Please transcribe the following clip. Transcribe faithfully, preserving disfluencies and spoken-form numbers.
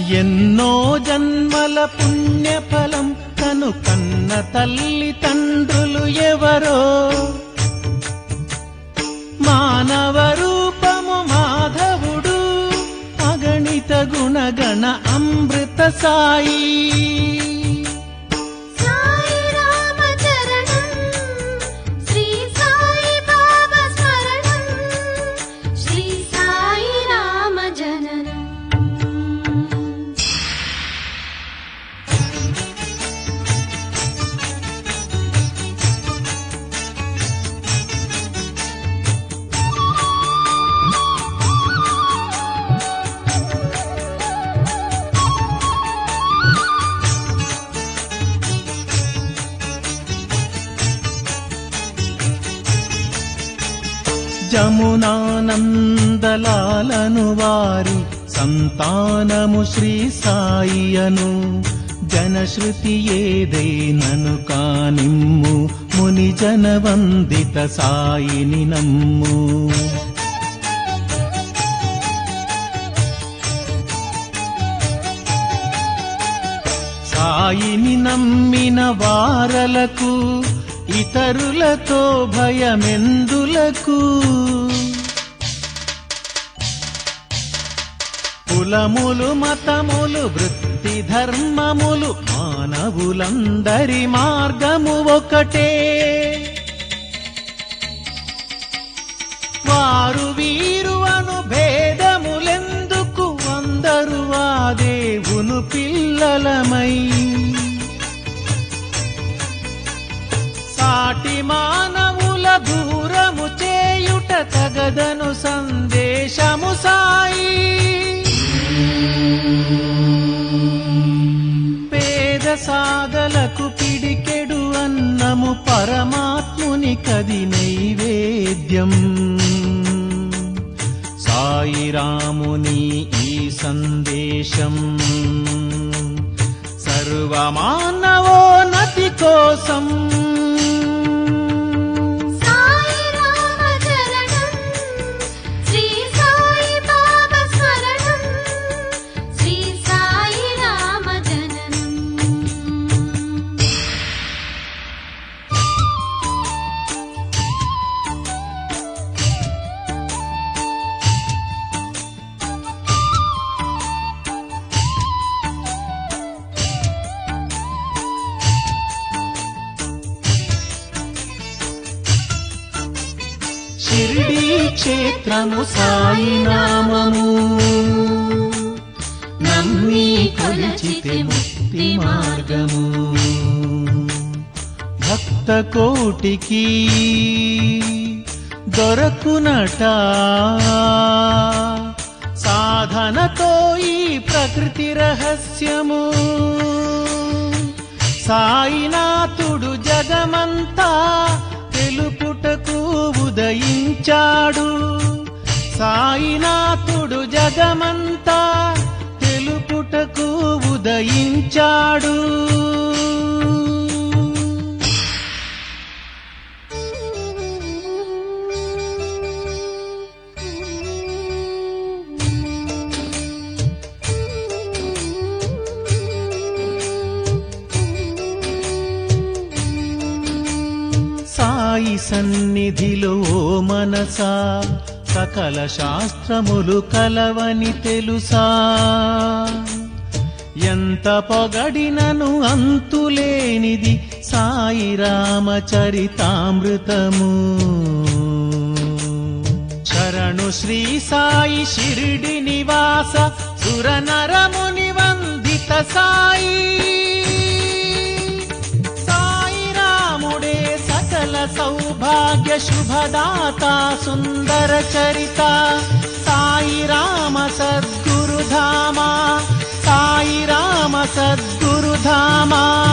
ఎన్నో జన్మల పుణ్యఫలం తను కన్న తల్లి తండ్రులు ఎవరో మానవ రూపము మాధవుడు అగణిత గుణగణ అమృత సాయి జమునానందలాలను వారి సంతానము శ్రీ సాయియను జనశ్రుతి ఏదైనను కానిమ్ము ముని జన వందిత సాయిని నమ్ము సాయిని నమ్మిన వారలకు ఇతరులతో భయమెందులకు కులములు మతములు వృత్తి ధర్మములు మానవులందరి మార్గము ఒకటే వారు వీరు అను భేదములెందుకు అందరూ ఆ దేవుని పిల్లలమై సాటి మానవుల దూరము చేయుట తగదను సందేశము సాయి పేద సాదలకు పిడికెడు అన్నము పరమాత్ముని కది నైవేద్యం సాయి రాముని ఈ సందేశం సర్వమానవోన్నతి కోసం షిరిడీ క్షేత్రము సాయి నామము నమ్మి కొలిచితే ముక్తి మార్గము భక్త కోటికి దొరకునట సాధనతో ఈ ప్రకృతి రహస్యము సాయినాథుడు జగమంతా తెలుపుటకు ఉదయించాడు సాయినాథుడు జగమంతా తెలుపుటకు ఉదయించాడు సాయి సన్నిధిలో మనసా సకల శాస్త్రములు కలవని తెలుసా ఎంత పొగడినను అంతులేనిది సాయి రామచరితామృతము శరణు శ్రీ సాయి షిరిడి నివాస సురనరముని వందిత సాయి సౌభాగ్య శుభదాత సుందర చరిత సాయి రామ సద్గురుధామ సాయి రామ సద్గురుధామ